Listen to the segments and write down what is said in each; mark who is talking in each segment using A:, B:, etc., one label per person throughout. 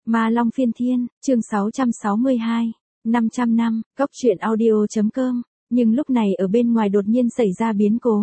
A: Ma Long Phiên Thiên, chương 662, 500 năm, Cốc truyện audio.com, nhưng lúc này ở bên ngoài đột nhiên xảy ra biến cố.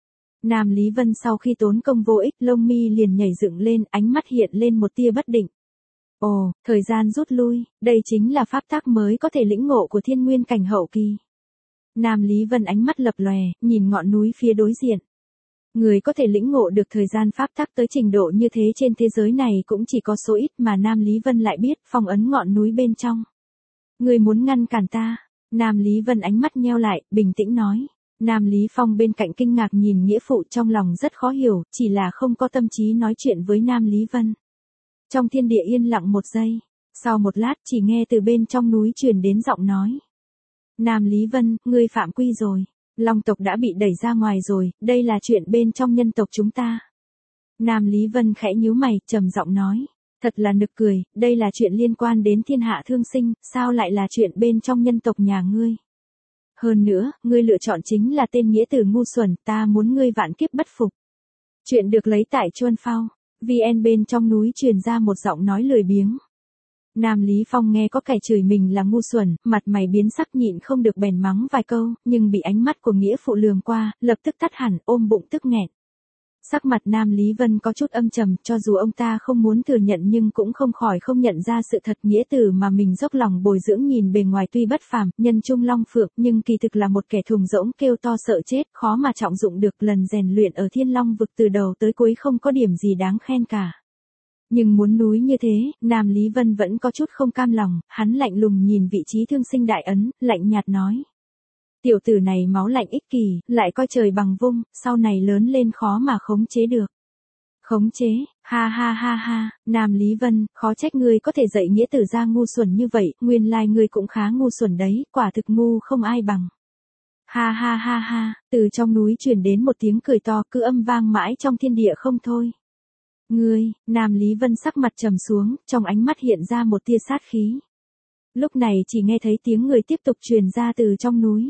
A: Nam Lý Vân sau khi tốn công vô ích, lông mi liền nhảy dựng lên, ánh mắt hiện lên một tia bất định. Ồ, thời gian rút lui, đây chính là pháp tắc mới có thể lĩnh ngộ của thiên nguyên cảnh hậu kỳ. Nam Lý Vân ánh mắt lập lòe, nhìn ngọn núi phía đối diện. Người có thể lĩnh ngộ được thời gian pháp tắc tới trình độ như thế trên thế giới này cũng chỉ có số ít mà Nam Lý Vân lại biết phong ấn ngọn núi bên trong. Người muốn ngăn cản ta? Nam Lý Vân ánh mắt nheo lại, bình tĩnh nói. Nam Lý Phong bên cạnh kinh ngạc nhìn nghĩa phụ trong lòng rất khó hiểu, chỉ là không có tâm trí nói chuyện với Nam Lý Vân. Trong thiên địa yên lặng một giây, sau một lát chỉ nghe từ bên trong núi truyền đến giọng nói. Nam Lý Vân, ngươi phạm quy rồi. Long tộc đã bị đẩy ra ngoài rồi, đây là chuyện bên trong nhân tộc chúng ta. Nam Lý Vân khẽ nhíu mày, trầm giọng nói. Thật là nực cười, đây là chuyện liên quan đến thiên hạ thương sinh, sao lại là chuyện bên trong nhân tộc nhà ngươi? Hơn nữa, ngươi lựa chọn chính là tên nghĩa tử ngu xuẩn, ta muốn ngươi vạn kiếp bất phục. Chuyện được lấy tại Chuân Phao, VN bên trong núi truyền ra một giọng nói lười biếng. Nam Lý Phong nghe có kẻ chửi mình là ngu xuẩn, mặt mày biến sắc nhịn không được bèn mắng vài câu, nhưng bị ánh mắt của nghĩa phụ lườm qua, lập tức tắt hẳn, ôm bụng tức nghẹn. Sắc mặt Nam Lý Vân có chút âm trầm, cho dù ông ta không muốn thừa nhận nhưng cũng không khỏi không nhận ra sự thật nghĩa tử mà mình dốc lòng bồi dưỡng nhìn bề ngoài tuy bất phàm, nhân trung long phượng, nhưng kỳ thực là một kẻ thùng rỗng kêu to sợ chết, khó mà trọng dụng được, lần rèn luyện ở Thiên Long vực từ đầu tới cuối không có điểm gì đáng khen cả. Nhưng muốn núi như thế, Nam Lý Vân vẫn có chút không cam lòng, hắn lạnh lùng nhìn vị trí thương sinh đại ấn, lạnh nhạt nói. Tiểu tử này máu lạnh ích kỷ, lại coi trời bằng vung, sau này lớn lên khó mà khống chế được. Khống chế, ha ha ha ha, Nam Lý Vân, khó trách ngươi có thể dạy nghĩa tử ra ngu xuẩn như vậy, nguyên lai ngươi cũng khá ngu xuẩn đấy, quả thực ngu không ai bằng. Ha ha ha ha, từ trong núi truyền đến một tiếng cười to cứ âm vang mãi trong thiên địa không thôi. Ngươi, Nam Lý Vân sắc mặt trầm xuống, trong ánh mắt hiện ra một tia sát khí. Lúc này chỉ nghe thấy tiếng người tiếp tục truyền ra từ trong núi.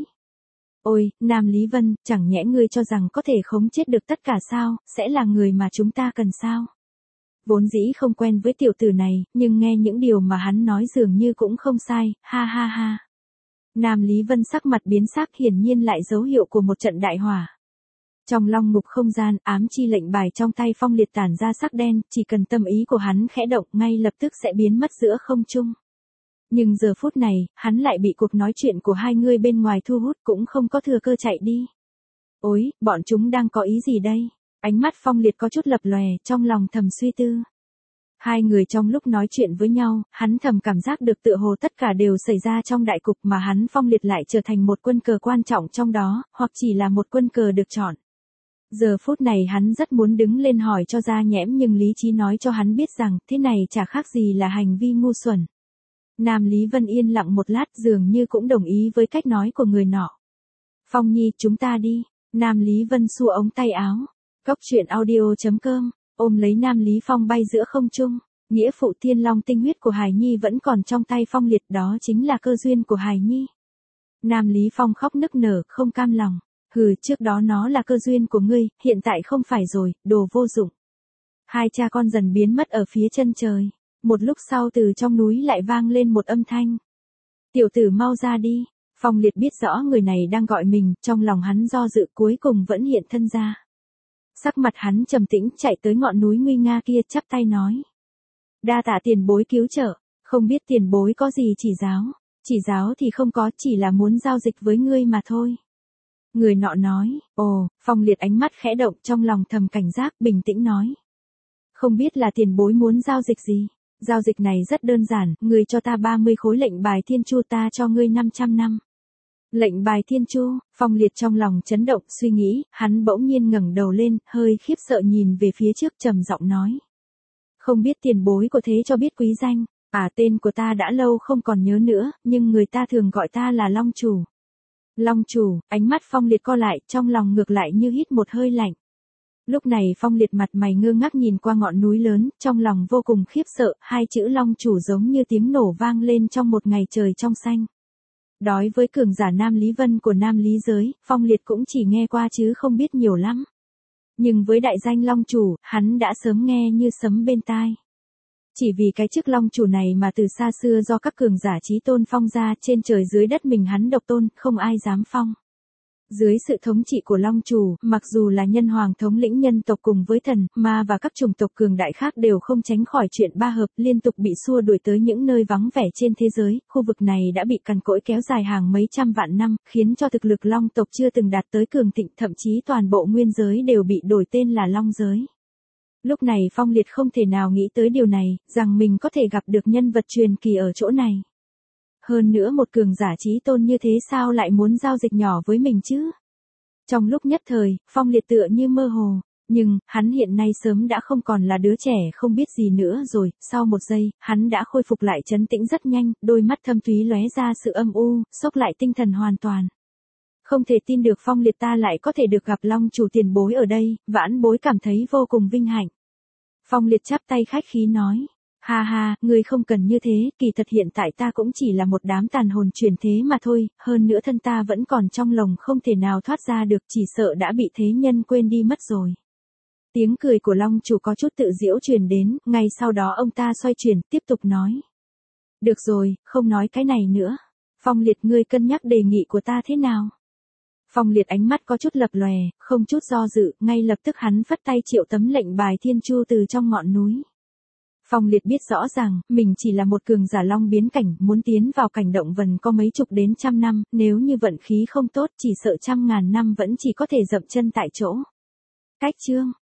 A: Ôi, Nam Lý Vân, chẳng nhẽ ngươi cho rằng có thể khống chết được tất cả sao, sẽ là người mà chúng ta cần sao? Vốn dĩ không quen với tiểu tử này, nhưng nghe những điều mà hắn nói dường như cũng không sai, ha ha ha. Nam Lý Vân sắc mặt biến sắc hiển nhiên lại dấu hiệu của một trận đại hỏa. Trong long ngục không gian, ám chi lệnh bài trong tay Phong Liệt tản ra sắc đen, chỉ cần tâm ý của hắn khẽ động ngay lập tức sẽ biến mất giữa không trung. Nhưng giờ phút này, hắn lại bị cuộc nói chuyện của hai người bên ngoài thu hút cũng không có thừa cơ chạy đi. Ôi, bọn chúng đang có ý gì đây? Ánh mắt Phong Liệt có chút lập lòe, trong lòng thầm suy tư. Hai người trong lúc nói chuyện với nhau, hắn thầm cảm giác được tựa hồ tất cả đều xảy ra trong đại cục mà hắn Phong Liệt lại trở thành một quân cờ quan trọng trong đó, hoặc chỉ là một quân cờ được chọn. Giờ phút này hắn rất muốn đứng lên hỏi cho ra nhẽm nhưng lý trí nói cho hắn biết rằng thế này chả khác gì là hành vi ngu xuẩn. Nam Lý Vân yên lặng một lát dường như cũng đồng ý với cách nói của người nọ. Phong Nhi chúng ta đi. Nam Lý Vân xua ống tay áo. Cốc truyện audio.com, ôm lấy Nam Lý Phong bay giữa không trung. Nghĩa phụ Thiên Long tinh huyết của Hải Nhi vẫn còn trong tay Phong Liệt, đó chính là cơ duyên của Hải Nhi. Nam Lý Phong khóc nức nở, không cam lòng. Hừ, trước đó nó là cơ duyên của ngươi, hiện tại không phải rồi, đồ vô dụng. Hai cha con dần biến mất ở phía chân trời. Một lúc sau từ trong núi lại vang lên một âm thanh. Tiểu tử mau ra đi. Phong Liệt biết rõ người này đang gọi mình, trong lòng hắn do dự cuối cùng vẫn hiện thân ra. Sắc mặt hắn trầm tĩnh chạy tới ngọn núi nguy nga kia chắp tay nói. Đa tạ tiền bối cứu trợ, không biết tiền bối có gì chỉ giáo. Chỉ giáo thì không có, chỉ là muốn giao dịch với ngươi mà thôi. Người nọ nói, ồ, Phong Liệt ánh mắt khẽ động trong lòng thầm cảnh giác bình tĩnh nói. Không biết là tiền bối muốn giao dịch gì? Giao dịch này rất đơn giản, ngươi cho ta 30 khối lệnh bài thiên chu ta cho ngươi 500 năm. Lệnh bài thiên chu, Phong Liệt trong lòng chấn động suy nghĩ, hắn bỗng nhiên ngẩng đầu lên, hơi khiếp sợ nhìn về phía trước trầm giọng nói. Không biết tiền bối có thế cho biết quý danh, tên của ta đã lâu không còn nhớ nữa, nhưng người ta thường gọi ta là Long Chủ. Long Chủ, ánh mắt Phong Liệt co lại, trong lòng ngược lại như hít một hơi lạnh. Lúc này Phong Liệt mặt mày ngơ ngác nhìn qua ngọn núi lớn, trong lòng vô cùng khiếp sợ, hai chữ Long Chủ giống như tiếng nổ vang lên trong một ngày trời trong xanh. Đối với cường giả Nam Lý Vân của Nam Lý giới, Phong Liệt cũng chỉ nghe qua chứ không biết nhiều lắm. Nhưng với đại danh Long Chủ, hắn đã sớm nghe như sấm bên tai. Chỉ vì cái chức long chủ này mà từ xa xưa do các cường giả chí tôn phong ra, trên trời dưới đất mình hắn độc tôn, không ai dám phong. Dưới sự thống trị của long chủ, mặc dù là nhân hoàng thống lĩnh nhân tộc cùng với thần, ma và các chủng tộc cường đại khác đều không tránh khỏi chuyện ba hợp, liên tục bị xua đuổi tới những nơi vắng vẻ trên thế giới, khu vực này đã bị cằn cỗi kéo dài hàng mấy trăm vạn năm, khiến cho thực lực long tộc chưa từng đạt tới cường thịnh, thậm chí toàn bộ nguyên giới đều bị đổi tên là long giới. Lúc này Phong Liệt không thể nào nghĩ tới điều này, rằng mình có thể gặp được nhân vật truyền kỳ ở chỗ này. Hơn nữa một cường giả chí tôn như thế sao lại muốn giao dịch nhỏ với mình chứ? Trong lúc nhất thời, Phong Liệt tựa như mơ hồ, nhưng, hắn hiện nay sớm đã không còn là đứa trẻ không biết gì nữa rồi, sau một giây, hắn đã khôi phục lại trấn tĩnh rất nhanh, đôi mắt thâm thúy lóe ra sự âm u, xốc lại tinh thần hoàn toàn. Không thể tin được Phong Liệt ta lại có thể được gặp long chủ tiền bối ở đây, vãn bối cảm thấy vô cùng vinh hạnh. Phong Liệt chắp tay khách khí nói. Ha ha, ngươi không cần như thế, kỳ thật hiện tại ta cũng chỉ là một đám tàn hồn chuyển thế mà thôi, hơn nữa thân ta vẫn còn trong lồng không thể nào thoát ra được, chỉ sợ đã bị thế nhân quên đi mất rồi. Tiếng cười của long chủ có chút tự giễu truyền đến, ngay sau đó ông ta xoay chuyển, tiếp tục nói. Được rồi, không nói cái này nữa. Phong Liệt ngươi cân nhắc đề nghị của ta thế nào? Phong Liệt ánh mắt có chút lập lòe, không chút do dự, ngay lập tức hắn phất tay triệu tấm lệnh bài thiên chu từ trong ngọn núi. Phong Liệt biết rõ ràng, mình chỉ là một cường giả long biến cảnh, muốn tiến vào cảnh động vần có mấy chục đến trăm năm, nếu như vận khí không tốt chỉ sợ trăm ngàn năm vẫn chỉ có thể dậm chân tại chỗ. Cách chương